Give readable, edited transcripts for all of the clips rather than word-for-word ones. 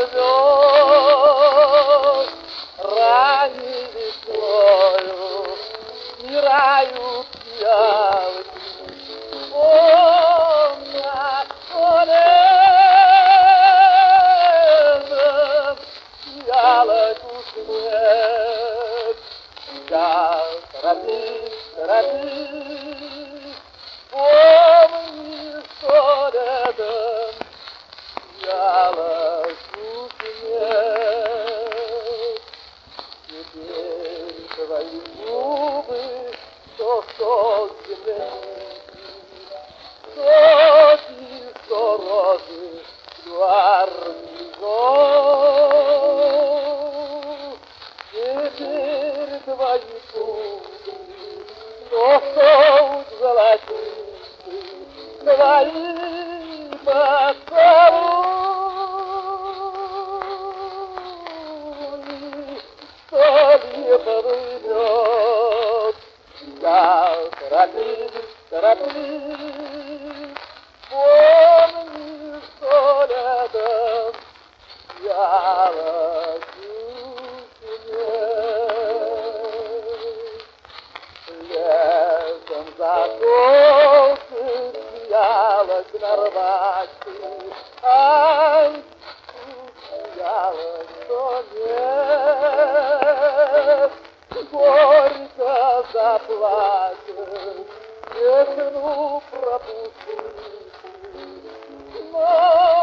вернет ранней весною, умирают пиявки. Он на коленах пиявку снег. Я торопись, торопись, помни, что рядом пиявку снег. Теперь твои губы, что земляники, что розы, гвардизон. Теперь твои губы, что золотисты, твои поцелуи, что лиховый мед. Я торопись, торопись, помни, что рядом пиявку снег. Летом заколки пиявок на рвачке, ай, пиявок, что нет. Горько заплачет, весну пропустить, но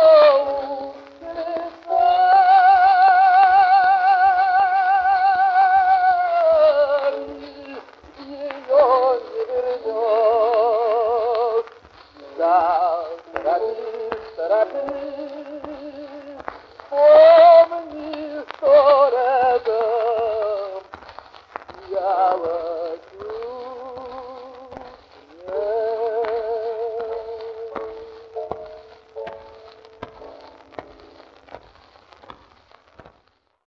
ее не вернет. Да, торопись, торопись, помни, что рядом пиявок.